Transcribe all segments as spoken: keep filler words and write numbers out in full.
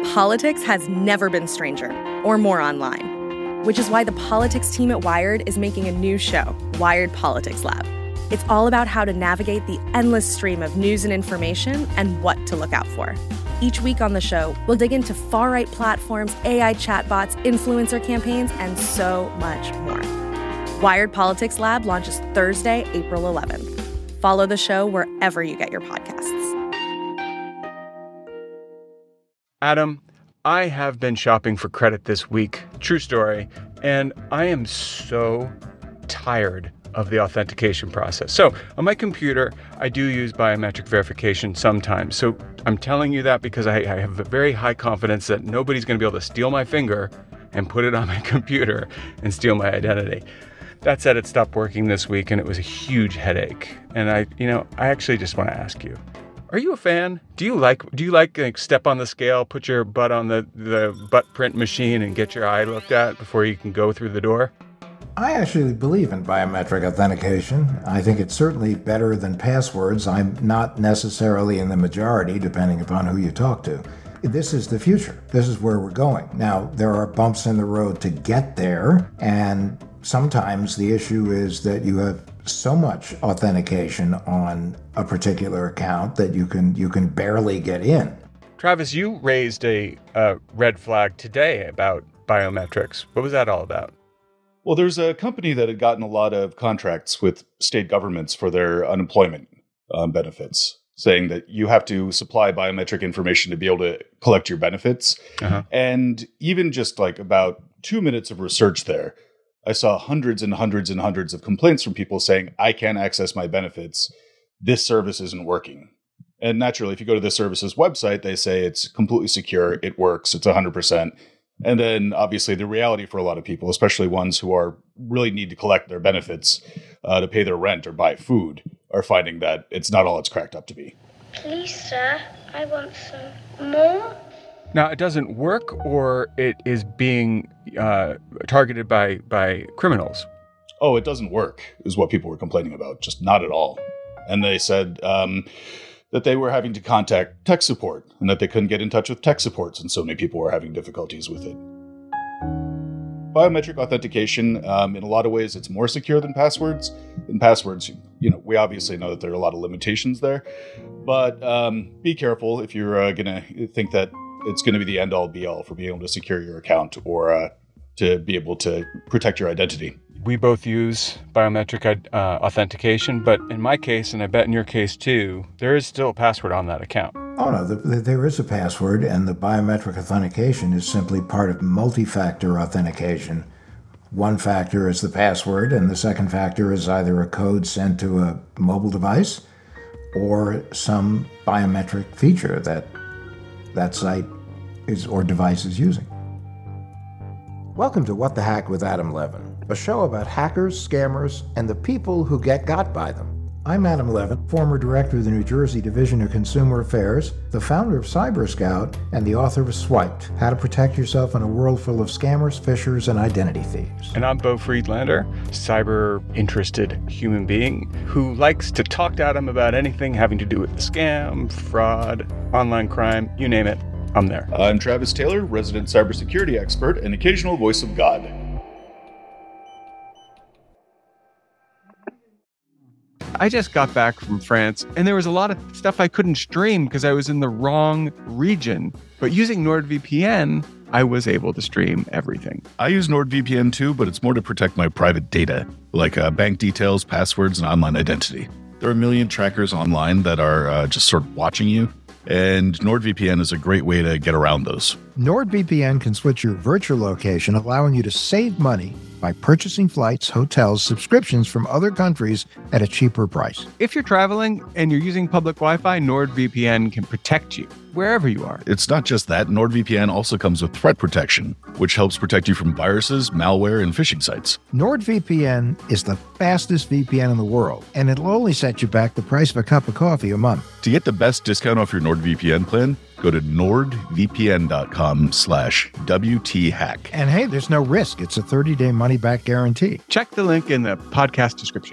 Politics has never been stranger or more online, which is why the politics team at Wired is making a new show, Wired Politics Lab. It's all about how to navigate the endless stream of news and information and what to look out for. Each week on the show, we'll dig into far-right platforms, A I chatbots, influencer campaigns, and so much more. Wired Politics Lab launches Thursday, April eleventh. Follow the show wherever you get your podcasts. Adam, I have been shopping for credit this week, true story, and I am so tired of the authentication process. So on my computer, I do use biometric verification sometimes. So I'm telling you that because I, I have a very high confidence that nobody's going to be able to steal my finger and put it on my computer and steal my identity. That said, it stopped working this week and it was a huge headache. And I, you know, I actually just want to ask you, are you a fan? Do you like, do you like, like step on the scale, put your butt on the, the butt print machine and get your eye looked at before you can go through the door? I actually believe in biometric authentication. I think it's certainly better than passwords. I'm not necessarily in the majority, depending upon who you talk to. This is the future. This is where we're going. Now, there are bumps in the road to get there, and sometimes the issue is that you have so much authentication on a particular account that you can you can barely get in. Travis, you raised a, a red flag today about biometrics. What was that all about? Well, there's a company that had gotten a lot of contracts with state governments for their unemployment um, benefits, saying that you have to supply biometric information to be able to collect your benefits. Uh-huh. And even just like about two minutes of research there, I saw hundreds and hundreds and hundreds of complaints from people saying, I can't access my benefits. This service isn't working. And naturally, if you go to the service's website, they say it's completely secure. It works. It's one hundred percent. And then obviously the reality for a lot of people, especially ones who are really need to collect their benefits uh, to pay their rent or buy food, are finding that it's not all it's cracked up to be. Please, sir, I want some more. Now, it doesn't work, or it is being uh, targeted by, by criminals? Oh, it doesn't work, is what people were complaining about. Just not at all. And they said um, that they were having to contact tech support and that they couldn't get in touch with tech supports, and so many people were having difficulties with it. Biometric authentication, um, in a lot of ways, it's more secure than passwords. In passwords, you know, we obviously know that there are a lot of limitations there, but um, be careful if you're uh, going to think that it's going to be the end-all be-all for being able to secure your account or uh, to be able to protect your identity. We both use biometric uh, authentication, but in my case, and I bet in your case too, there is still a password on that account. Oh, no, the, the, there is a password, and the biometric authentication is simply part of multi-factor authentication. One factor is the password, and the second factor is either a code sent to a mobile device or some biometric feature that that site is or device is using. Welcome to What the Hack with Adam Levin, a show about hackers, scammers, and the people who get got by them. I'm Adam Levin, former director of the New Jersey Division of Consumer Affairs, the founder of Cyber Scout, and the author of Swiped, How to Protect Yourself in a World Full of Scammers, Phishers, and Identity Thieves. And I'm Beau Friedlander, cyber-interested human being who likes to talk to Adam about anything having to do with the scam, fraud, online crime, you name it, I'm there. I'm Travis Taylor, resident cybersecurity expert and occasional voice of God. I just got back from France, and there was a lot of stuff I couldn't stream because I was in the wrong region. But using NordVPN, I was able to stream everything. I use NordVPN too, but it's more to protect my private data, like uh, bank details, passwords, and online identity. There are a million trackers online that are uh, just sort of watching you, and NordVPN is a great way to get around those. NordVPN can switch your virtual location, allowing you to save money by purchasing flights, hotels, subscriptions from other countries at a cheaper price. If you're traveling and you're using public Wi-Fi, NordVPN can protect you wherever you are. It's not just that. NordVPN also comes with threat protection, which helps protect you from viruses, malware, and phishing sites. NordVPN is the fastest V P N in the world, and it'll only set you back the price of a cup of coffee a month. To get the best discount off your NordVPN plan, go to nordvpn.com slash WTHack. And hey, there's no risk. It's a thirty-day money-back guarantee. Check the link in the podcast description.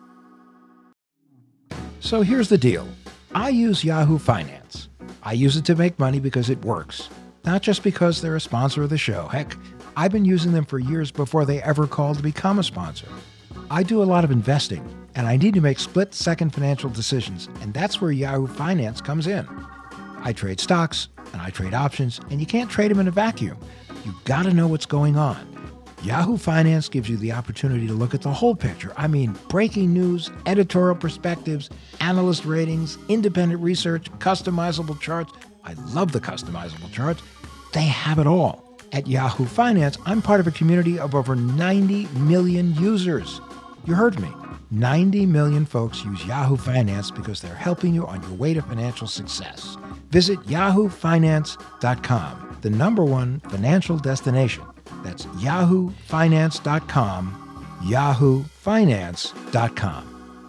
So here's the deal. I use Yahoo Finance. I use it to make money because it works. not just because they're a sponsor of the show. Heck, I've been using them for years before they ever called to become a sponsor. I do a lot of investing, and I need to make split-second financial decisions, and that's where Yahoo Finance comes in. I trade stocks, and I trade options, and you can't trade them in a vacuum. You gotta know what's going on. Yahoo Finance gives you the opportunity to look at the whole picture. I mean, breaking news, editorial perspectives, analyst ratings, independent research, customizable charts. I love the customizable charts. They have it all. At Yahoo Finance, I'm part of a community of over ninety million users. You heard me. ninety million folks use Yahoo Finance because they're helping you on your way to financial success. Visit yahoo finance dot com, the number one financial destination. That's yahoo finance dot com, yahoo finance dot com.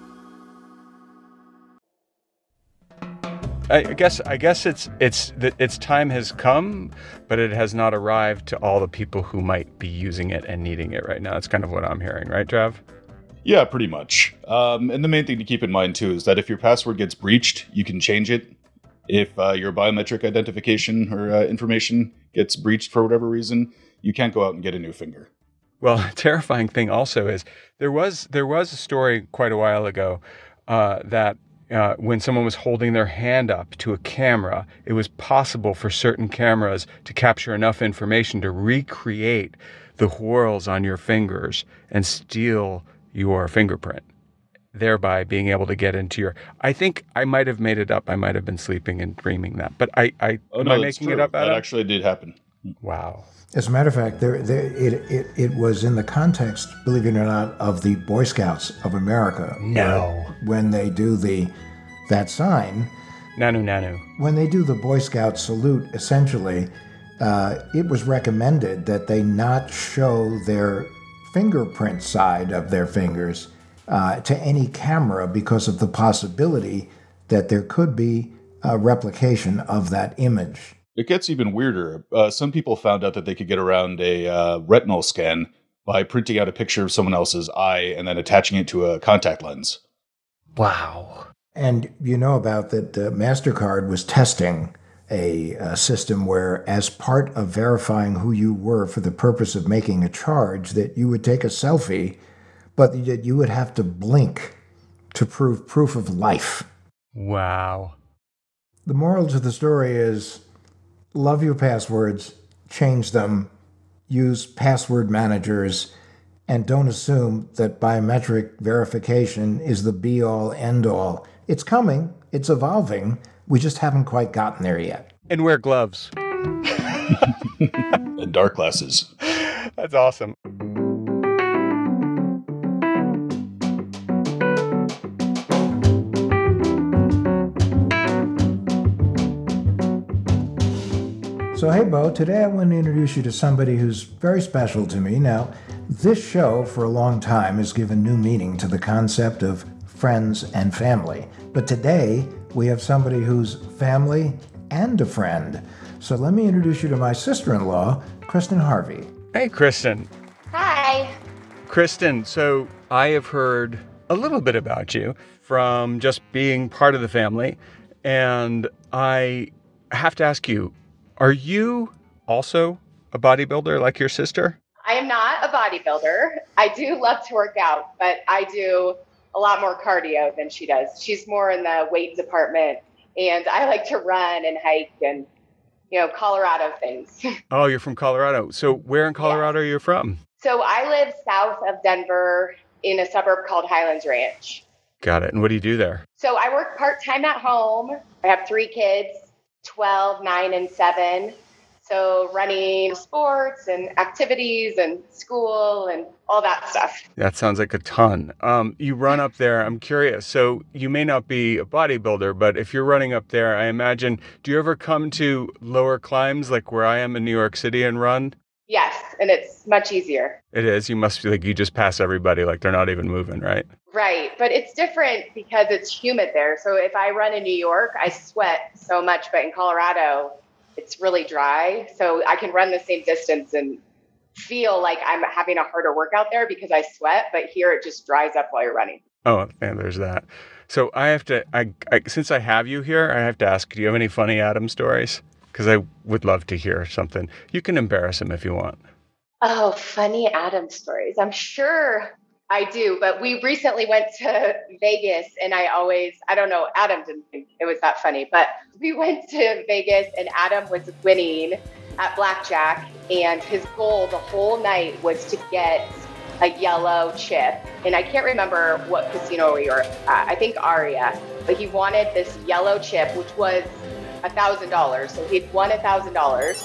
I guess I guess it's it's that its time has come, but it has not arrived to all the people who might be using it and needing it right now. That's kind of what I'm hearing, right, Trav? Yeah, pretty much. Um, and the main thing to keep in mind, too, is that if your password gets breached, you can change it. If uh, your biometric identification or uh, information gets breached for whatever reason, you can't go out and get a new finger. Well, a terrifying thing also is there was there was a story quite a while ago uh, that uh, when someone was holding their hand up to a camera, it was possible for certain cameras to capture enough information to recreate the whorls on your fingers and steal your fingerprint, thereby being able to get into your... I think I might have made it up. I might have been sleeping and dreaming that. But I, I oh, am no, I making true. it up, Adam? That actually did happen. Wow. As a matter of fact, there, there, it, it, it was in the context, believe it or not, of the Boy Scouts of America. No. When they do the that sign, Nanu Nanu. when they do the Boy Scout salute, essentially, uh, it was recommended that they not show their fingerprint side of their fingers uh, to any camera because of the possibility that there could be a replication of that image. It gets even weirder. Uh, some people found out that they could get around a uh, retinal scan by printing out a picture of someone else's eye and then attaching it to a contact lens. Wow. And you know about that uh, MasterCard was testing a, a system where, as part of verifying who you were for the purpose of making a charge, that you would take a selfie, but that you would have to blink to prove proof of life. Wow. The moral to the story is, love your passwords, change them, use password managers, and don't assume that biometric verification is the be-all, end-all. It's coming, it's evolving, we just haven't quite gotten there yet. And wear gloves. And dark glasses. That's awesome. So, hey, Bo, today I want to introduce you to somebody who's very special to me. Now, this show, for a long time, has given new meaning to the concept of friends and family. But today, we have somebody who's family and a friend. So let me introduce you to my sister-in-law, Kristen Harvey. Hey, Kristen. Hi. Kristen, so I have heard a little bit about you from just being part of the family. And I have to ask you, are you also a bodybuilder like your sister? I am not a bodybuilder. I do love to work out, but I do a lot more cardio than she does. She's more in the weight department, and I like to run and hike and, you know, Colorado things. Oh, you're from Colorado. So where in Colorado Yes. are you from? So I live south of Denver in a suburb called Highlands Ranch. Got it. And what do you do there? So I work part-time at home. I have three kids, twelve, nine, and seven. So running sports and activities and school and all that stuff. That sounds like a ton. Um, you run up there. I'm curious. So you may not be a bodybuilder, but if you're running up there, I imagine, do you ever come to lower climbs like where I am in New York City and run? Yes, and it's much easier. It is. You must feel like you just pass everybody like they're not even moving, right? Right, but it's different because it's humid there. So if I run in New York, I sweat so much, but in Colorado, it's really dry. So I can run the same distance and feel like I'm having a harder workout there because I sweat, but here it just dries up while you're running. Oh, and there's that. So I have to, I, I since I have you here, I have to ask, do you have any funny Adam stories? Because I would love to hear something. You can embarrass him if you want. Oh, funny Adam stories. I'm sure I do, but we recently went to Vegas and I always, I don't know, Adam didn't think it was that funny, but we went to Vegas and Adam was winning at blackjack and his goal the whole night was to get a yellow chip. And I can't remember what casino we were at. I think Aria, but he wanted this yellow chip, which was a thousand dollars. So he'd won a thousand dollars.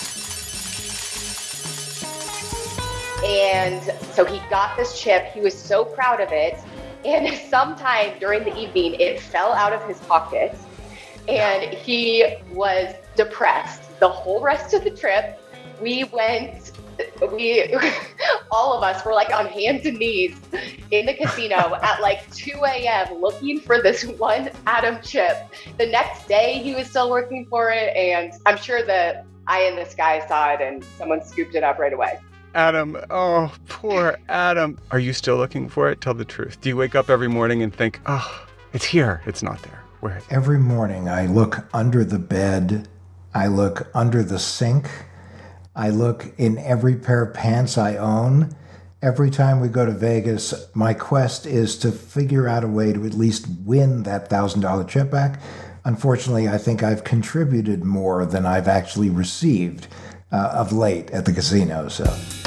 And so he got this chip. He was so proud of it. And sometime during the evening, it fell out of his pocket and he was depressed the whole rest of the trip. We went, we, all of us were like on hands and knees in the casino at like two a.m. looking for this one Adam chip. The next day he was still working for it. And I'm sure the eye in the sky saw it and someone scooped it up right away. Adam, oh, poor Adam. Are you still looking for it? Tell the truth. Do you wake up every morning and think, oh, it's here. It's not there. Where is it? Every morning I look under the bed. I look under the sink. I look in every pair of pants I own. Every time we go to Vegas, my quest is to figure out a way to at least win that one thousand dollars chip back. Unfortunately, I think I've contributed more than I've actually received uh, of late at the casino. So.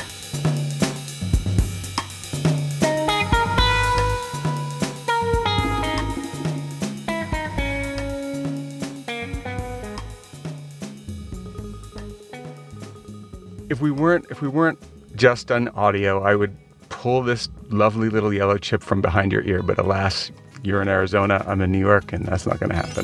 If we weren't, if we weren't just on audio, I would pull this lovely little yellow chip from behind your ear. But alas, you're in Arizona, I'm in New York, and that's not going to happen.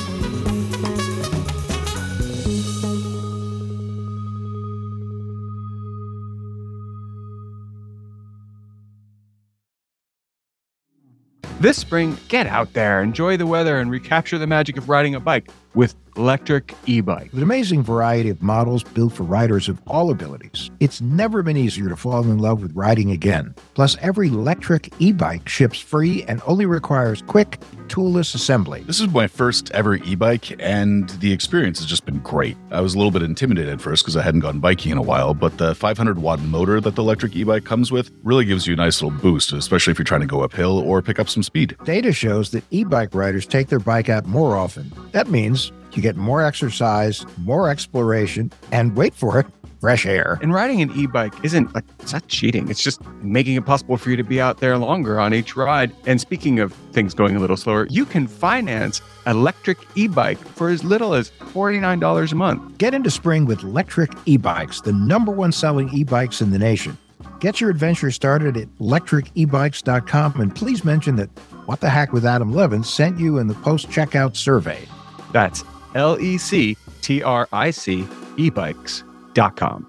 This spring, get out there, enjoy the weather, and recapture the magic of riding a bike with electric e-bike. With an amazing variety of models built for riders of all abilities, it's never been easier to fall in love with riding again. Plus, every electric e-bike ships free and only requires quick, toolless assembly. This is my first ever e-bike, and the experience has just been great. I was a little bit intimidated at first because I hadn't gone biking in a while, but the five hundred watt motor that the electric e-bike comes with really gives you a nice little boost, especially if you're trying to go uphill or pick up some speed. Data shows that e-bike riders take their bike out more often. That means you get more exercise, more exploration, and wait for it, fresh air. And riding an e-bike isn't like, it's not cheating. It's just making it possible for you to be out there longer on each ride. And speaking of things going a little slower, you can finance electric e-bike for as little as forty-nine dollars a month. Get into spring with electric e-bikes, the number one selling e-bikes in the nation. Get your adventure started at electric e bikes dot com and please mention that What the Hack with Adam Levin sent you in the post-checkout survey. That's L E C T R I C e bikes dot com.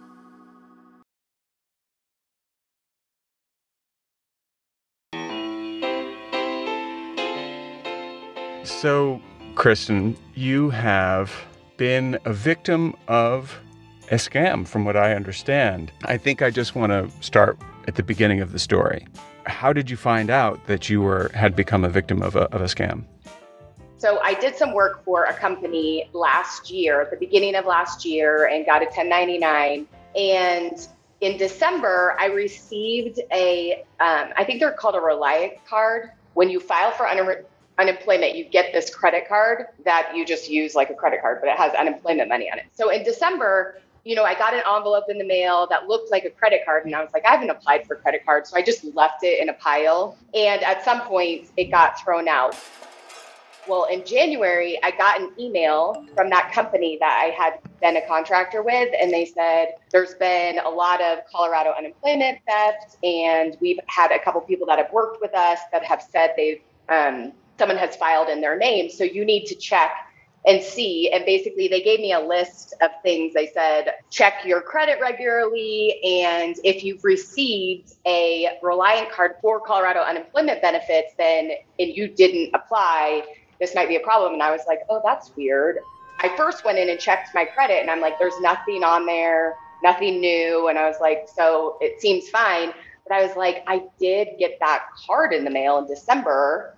So, Kristen, you have been a victim of a scam, from what I understand. I think I just want to start at the beginning of the story. How did you find out that you were had become a victim of a, of a scam? So I did some work for a company last year, at the beginning of last year, and got a ten ninety-nine. And in December, I received a, um, I think they're called a Reliant card. When you file for un- unemployment, you get this credit card that you just use like a credit card, but it has unemployment money on it. So in December, you know, I got an envelope in the mail that looked like a credit card. And I was like, I haven't applied for credit cards. So I just left it in a pile. And at some point, it got thrown out. Well, in January, I got an email from that company that I had been a contractor with, and they said there's been a lot of Colorado unemployment theft, and we've had a couple people that have worked with us that have said they've um, someone has filed in their name, so you need to check and see. And basically, they gave me a list of things. They said, check your credit regularly, and if you've received a Reliant card for Colorado unemployment benefits, then and you didn't apply, this might be a problem. And I was like, oh, that's weird. I first went in and checked my credit and I'm like, there's nothing on there, nothing new. And I was like, so it seems fine. But I was like, I did get that card in the mail in December.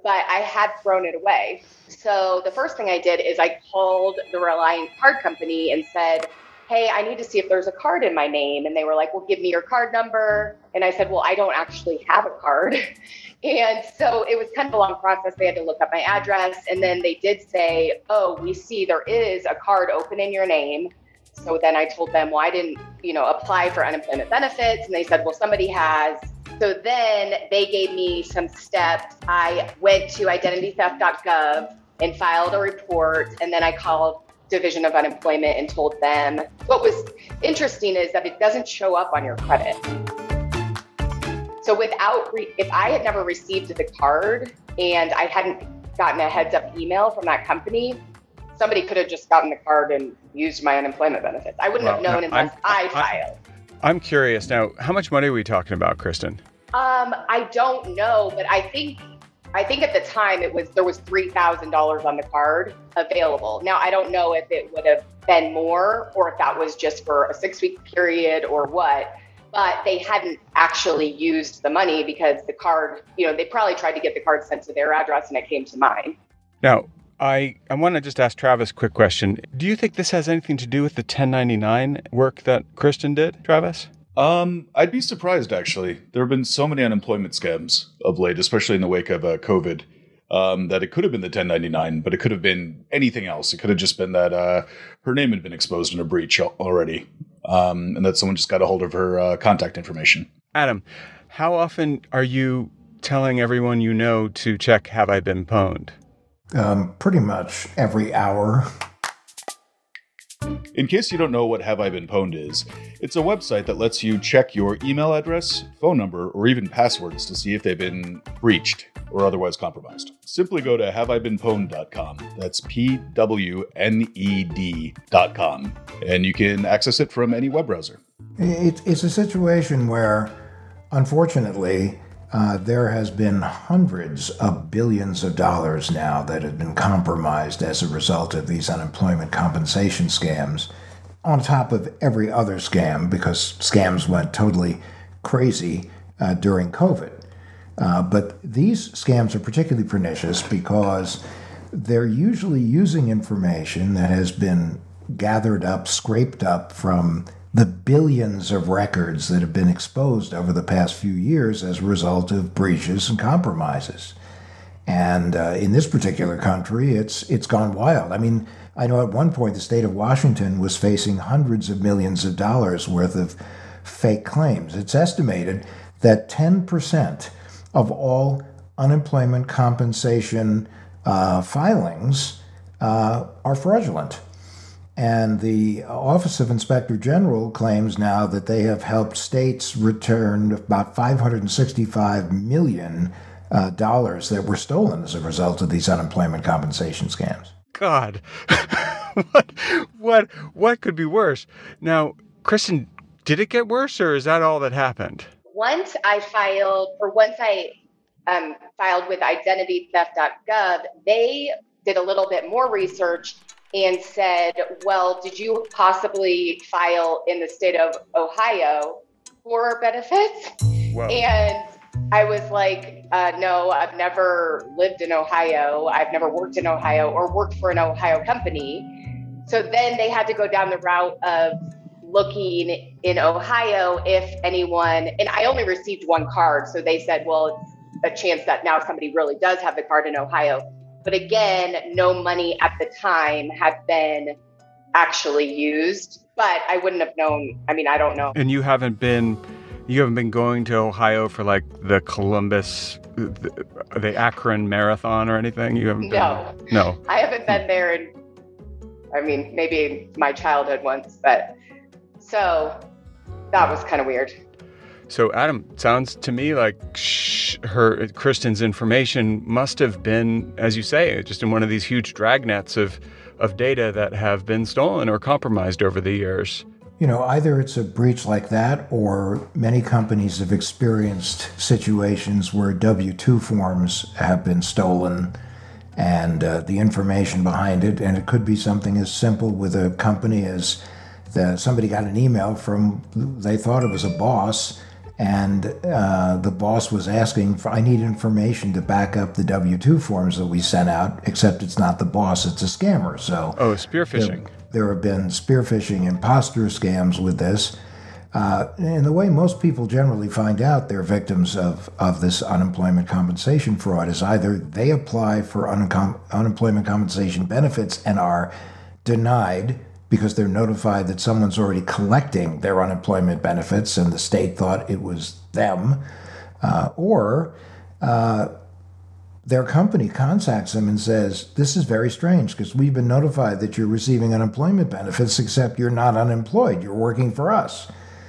but I had thrown it away. So the first thing I did is I called the Reliant card company and said, hey, I need to see if there's a card in my name. And they were like, well, give me your card number. And I said, well, I don't actually have a card. And so it was kind of a long process. They had to look up my address. And then they did say, oh, we see there is a card open in your name. So then I told them, well, I didn't, you know, apply for unemployment benefits. And they said, well, somebody has. So then they gave me some steps. I went to identity theft dot gov and filed a report. And then I called Division of Unemployment and told them. What was interesting is that it doesn't show up on your credit. So without, re- if I had never received the card and I hadn't gotten a heads up email from that company, somebody could have just gotten the card and used my unemployment benefits. I wouldn't well, have known no, unless I'm, I filed. I'm curious now, how much money are we talking about, Kristen? Um, I don't know, but I think I think at the time it was there was three thousand dollars on the card available. Now, I don't know if it would have been more or if that was just for a six-week period or what, but they hadn't actually used the money because the card, you know, they probably tried to get the card sent to their address and it came to mine. Now, I, I want to just ask Travis a quick question. Do you think this has anything to do with the ten ninety-nine work that Kristen did, Travis? Um, I'd be surprised, actually. There have been so many unemployment scams of late, especially in the wake of uh, COVID, um, that it could have been the ten ninety-nine, but it could have been anything else. It could have just been that uh, her name had been exposed in a breach already, um, and that someone just got a hold of her uh, contact information. Adam, how often are you telling everyone you know to check Have I Been Pwned? Um, pretty much every hour. In case you don't know what Have I Been Pwned is, it's a website that lets you check your email address, phone number, or even passwords to see if they've been breached or otherwise compromised. Simply go to have I been pwned dot com. That's P W N E D dot com. And you can access it from any web browser. It, it's a situation where, unfortunately, Uh, there has been hundreds of billions of dollars now that have been compromised as a result of these unemployment compensation scams, on top of every other scam, because scams went totally crazy uh, during COVID. Uh, but these scams are particularly pernicious because they're usually using information that has been gathered up, scraped up from the billions of records that have been exposed over the past few years as a result of breaches and compromises. And uh, in this particular country, it's it's gone wild. I mean, I know at one point the state of Washington was facing hundreds of millions of dollars worth of fake claims. It's estimated that ten percent of all unemployment compensation uh, filings uh, are fraudulent. And the Office of Inspector General claims now that they have helped states return about five hundred sixty-five million dollars uh, that were stolen as a result of these unemployment compensation scams. God, what, what, what could be worse? Now, Kristen, did it get worse, or is that all that happened? Once I filed, or once I um, filed with identity theft dot gov, they did a little bit more research and said, well, did you possibly file in the state of Ohio for benefits? Whoa. And I was like, uh, no, I've never lived in Ohio. I've never worked in Ohio or worked for an Ohio company. So then they had to go down the route of looking in Ohio if anyone, and I only received one card. So they said, well, it's a chance that now somebody really does have the card in Ohio. But again, no money at the time had been actually used, but I wouldn't have known. I mean, I don't know. And you haven't been, you haven't been going to Ohio for like the Columbus, the, the Akron Marathon or anything? You haven't No. been? No. I haven't been there in, I mean, maybe my childhood once, but so that was kind of weird. So, Adam, sounds to me like shh, her Kristen's information must have been, as you say, just in one of these huge dragnets of, of data that have been stolen or compromised over the years. You know, either it's a breach like that, or many companies have experienced situations where W two forms have been stolen and uh, the information behind it. And it could be something as simple with a company as the, somebody got an email from, they thought it was a boss, And uh, the boss was asking for, I need information to back up the W two forms that we sent out, except it's not the boss, it's a scammer. So Oh, spear phishing. There, there have been spear phishing, imposter scams with this. Uh, and the way most people generally find out they're victims of, of this unemployment compensation fraud is either they apply for un- unemployment compensation benefits and are denied because they're notified that someone's already collecting their unemployment benefits and the state thought it was them, uh, or uh, their company contacts them and says, this is very strange because we've been notified that you're receiving unemployment benefits, except you're not unemployed, you're working for us.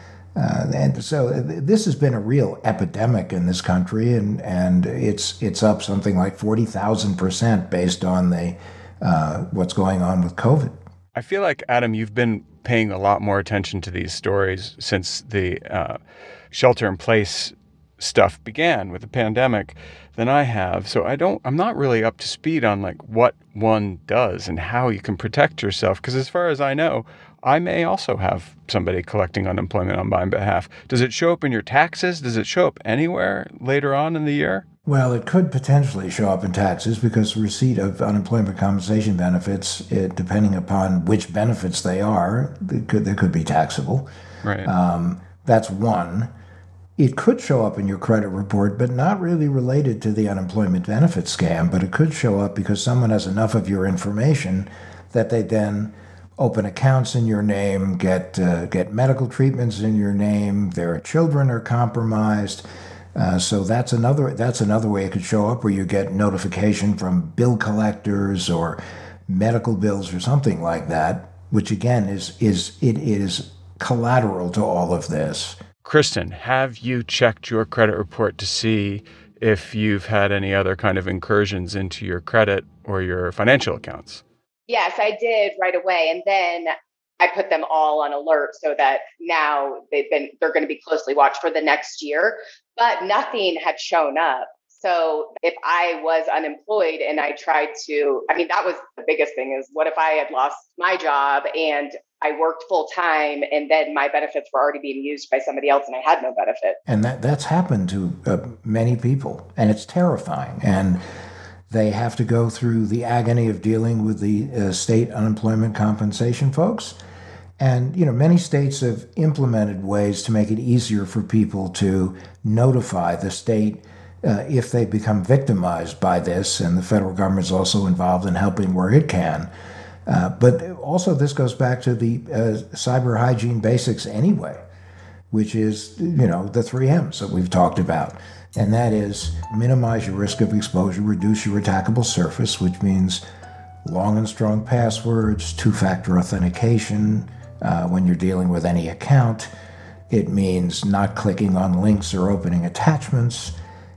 Uh, and so this has been a real epidemic in this country, and, and it's it's up something like forty thousand percent based on the uh, what's going on with COVID. I feel like, Adam, you've been paying a lot more attention to these stories since the uh, shelter-in-place stuff began with the pandemic than I have. So I don't, I'm not really up to speed on like what one does and how you can protect yourself. Because as far as I know, I may also have somebody collecting unemployment on my behalf. Does it show up in your taxes? Does it show up anywhere later on in the year? Well, it could potentially show up in taxes because receipt of unemployment compensation benefits, it, depending upon which benefits they are, they could, they could be taxable. Right. Um, that's one. It could show up in your credit report, but not really related to the unemployment benefit scam. But it could show up because someone has enough of your information that they then open accounts in your name, get uh, get medical treatments in your name. Their children are compromised. Uh, so that's another that's another way it could show up, where you get notification from bill collectors or medical bills or something like that, which again is is it is collateral to all of this. Kristen, have you checked your credit report to see if you've had any other kind of incursions into your credit or your financial accounts? Yes, I did right away. And then I put them all on alert so that now they've been, they're going to be closely watched for the next year, but nothing had shown up. So if I was unemployed and I tried to, I mean, that was the biggest thing is what if I had lost my job and I worked full time and then my benefits were already being used by somebody else and I had no benefit. And that that's happened to uh, many people, and it's terrifying. And they have to go through the agony of dealing with the uh, state unemployment compensation folks. And, you know, many states have implemented ways to make it easier for people to notify the state uh, if they become victimized by this. And the federal government is also involved in helping where it can. Uh, but also this goes back to the uh, cyber hygiene basics anyway, which is, you know, the three M's that we've talked about. And that is minimize your risk of exposure, reduce your attackable surface, which means long and strong passwords, two-factor authentication uh, when you're dealing with any account. It means not clicking on links or opening attachments,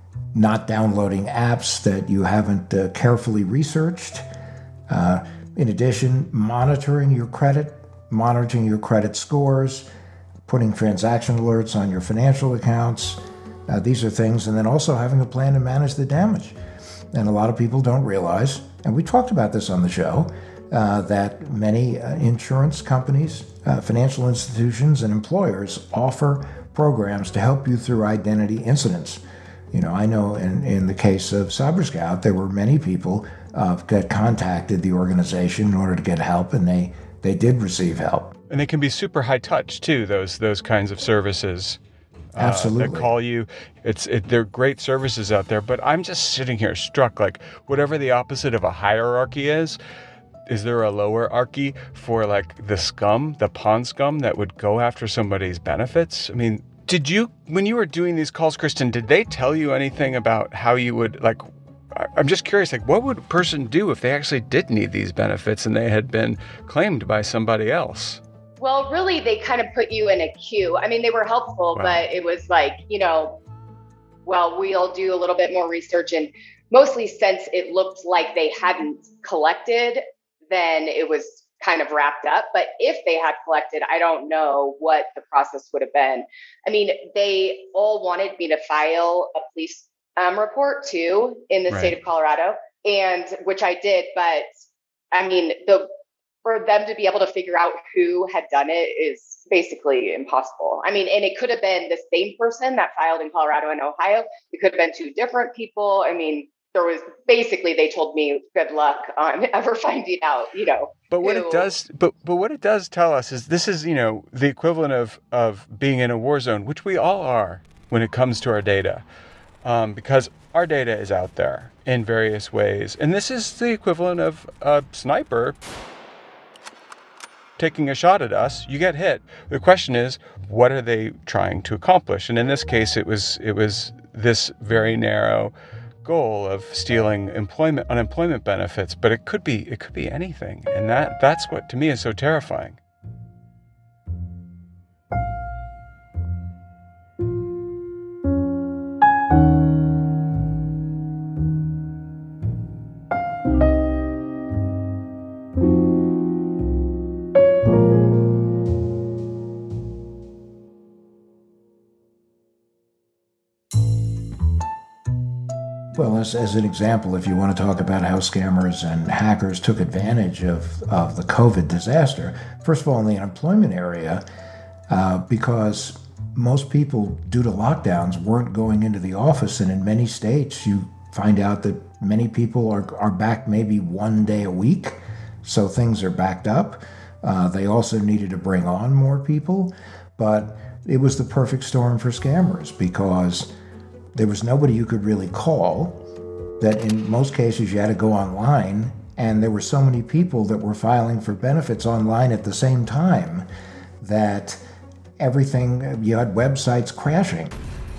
not downloading apps that you haven't uh, carefully researched. Uh, in addition, monitoring your credit, monitoring your credit scores, putting transaction alerts on your financial accounts. Uh, these are things, and then also having a plan to manage the damage. And a lot of people don't realize, and we talked about this on the show, uh, that many uh, insurance companies, uh, financial institutions, and employers offer programs to help you through identity incidents. You know, I know in, in the case of CyberScout, there were many people uh, that contacted the organization in order to get help, and they, they did receive help. And they can be super high touch, too, those those kinds of services. Absolutely. Uh, that call you. It's it, they're great services out there, but I'm just sitting here struck, like, whatever the opposite of a hierarchy is, is there a lowerarchy for like the scum, the pawn scum that would go after somebody's benefits? I mean, did you, when you were doing these calls, Kristen, did they tell you anything about how you would, like, I'm just curious, like, what would a person do if they actually did need these benefits and they had been claimed by somebody else? Well, really, they kind of put you in a queue. I mean, they were helpful, wow. But it was like, you know, well, we'll do a little bit more research. And mostly since it looked like they hadn't collected, then it was kind of wrapped up. But if they had collected, I don't know what the process would have been. I mean, they all wanted me to file a police um, report, too, in the right. state of Colorado, and which I did. But I mean, the for them to be able to figure out who had done it is basically impossible. I mean, and it could have been the same person that filed in Colorado and Ohio. It could have been two different people. I mean, there was basically, they told me good luck on ever finding out, you know. But what who, it does, but but what it does tell us is this is, you know, the equivalent of of being in a war zone, which we all are when it comes to our data, um, because our data is out there in various ways, and this is the equivalent of a sniper taking a shot at us. You get hit. The question is, what are they trying to accomplish? And in this case, it was it was this very narrow goal of stealing employment unemployment benefits, but it could be it could be anything, and that that's what to me is so terrifying. Well, as, as an example, if you want to talk about how scammers and hackers took advantage of, of the COVID disaster, first of all, in the unemployment area, uh, because most people, due to lockdowns, weren't going into the office, and in many states, you find out that many people are, are back maybe one day a week, so things are backed up. Uh, they also needed to bring on more people, but it was the perfect storm for scammers because there was nobody you could really call, that in most cases you had to go online, and there were so many people that were filing for benefits online at the same time that everything, you had websites crashing.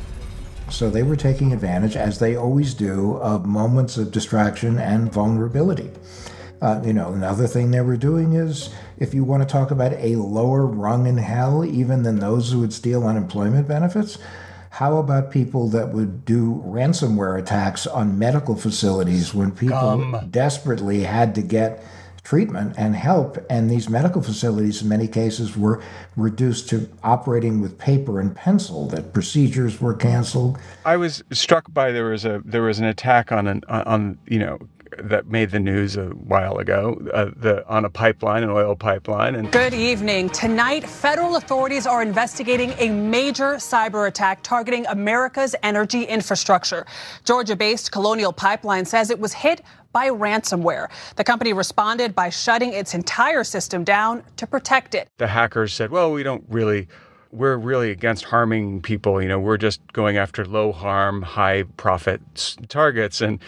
So they were taking advantage, as they always do, of moments of distraction and vulnerability. Uh, you know, another thing they were doing is, if you want to talk about a lower rung in hell even than those who would steal unemployment benefits, how about people that would do ransomware attacks on medical facilities when people Um. desperately had to get treatment and help, and these medical facilities in many cases were reduced to operating with paper and pencil, that procedures were canceled. I was struck by there was a there was an attack on an on you know that made the news a while ago, uh, the on a pipeline, an oil pipeline. And good evening. Tonight, federal authorities are investigating a major cyber attack targeting America's energy infrastructure. Georgia-based Colonial Pipeline says it was hit by ransomware. The company responded by shutting its entire system down to protect it. The hackers said, well, we don't really, we're really against harming people. You know, we're just going after low harm, high profit targets. And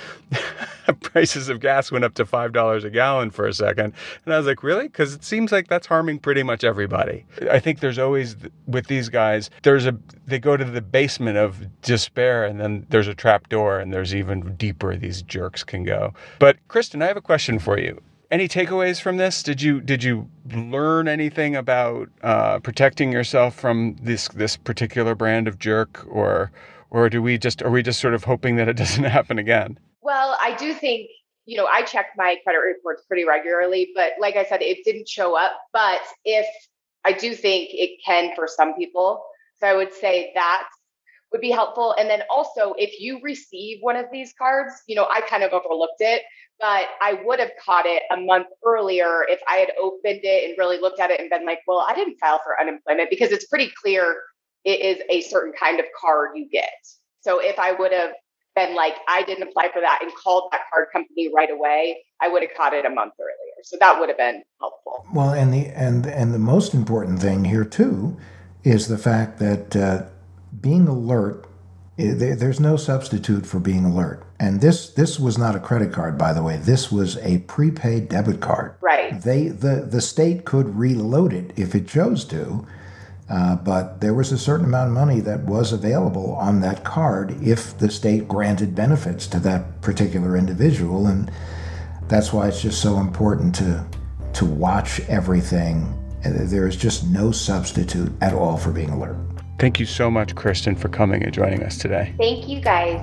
prices of gas went up to five dollars a gallon for a second. And I was like, really? Because it seems like that's harming pretty much everybody. I think there's always, with these guys, there's a, they go to the basement of despair, and then there's a trap door, and there's even deeper these jerks can go. But Kristen, I have a question for you. Any takeaways from this? Did you did you learn anything about uh, protecting yourself from this this particular brand of jerk, or or do we just are we just sort of hoping that it doesn't happen again? Well, I do think, you know, I check my credit reports pretty regularly, but like I said, it didn't show up. But if I do think it can for some people, so I would say that would be helpful. And then also, if you receive one of these cards, you know, I kind of overlooked it, but I would have caught it a month earlier if I had opened it and really looked at it and been like, well, I didn't file for unemployment, because it's pretty clear it is a certain kind of card you get. So if I would have been like, I didn't apply for that, and called that card company right away, I would have caught it a month earlier. So that would have been helpful. Well, and the and and the most important thing here too is the fact that uh, being alert, there, there's no substitute for being alert. And this this was not a credit card, by the way. This was a prepaid debit card. Right. They the the state could reload it if it chose to. Uh, but there was a certain amount of money that was available on that card if the state granted benefits to that particular individual. And that's why it's just so important to to watch everything. There is just no substitute at all for being alert. Thank you so much, Kristen, for coming and joining us today. Thank you, guys.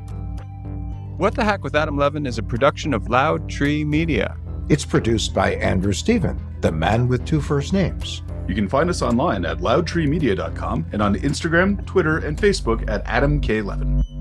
What the Hack with Adam Levin is a production of Loud Tree Media. It's produced by Andrew Stephen, the man with two first names. You can find us online at loud tree media dot com and on Instagram, Twitter, and Facebook at Adam K. Levin.